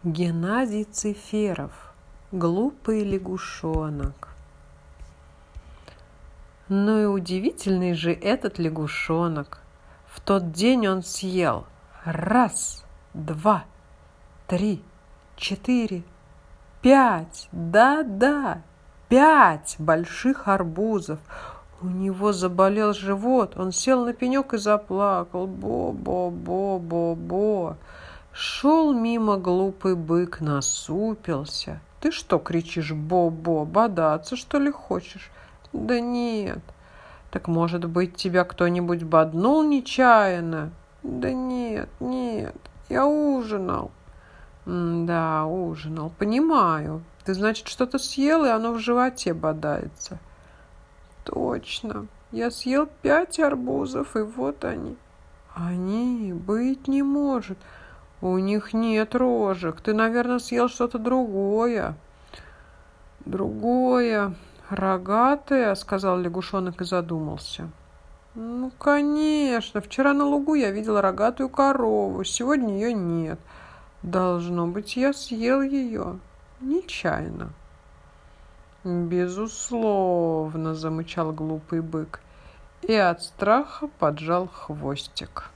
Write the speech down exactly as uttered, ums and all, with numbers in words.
Геннадий Циферов. Глупый лягушонок. Ну и удивительный же этот лягушонок. В тот день он съел раз, два, три, четыре, пять, да-да, пять больших арбузов. У него заболел живот, он сел на пенек и заплакал. Бо-бо-бо-бо-бо. Шел мимо глупый бык, насупился. Ты что кричишь, бо-бо, бодаться, что ли, хочешь? Да нет. Так, может быть, тебя кто-нибудь боднул нечаянно? Да нет, нет, я ужинал. Да, ужинал, понимаю. Ты, значит, что-то съел, и оно в животе бодается. Точно. Я съел пять арбузов, и вот они. Они? Быть не может. У них нет рожек. Ты, наверное, съел что-то другое. Другое. Рогатое, сказал лягушонок и задумался. Ну, конечно. Вчера на лугу я видела рогатую корову. Сегодня ее нет. Должно быть, я съел ее нечаянно. Безусловно, замычал глупый бык и от страха поджал хвостик.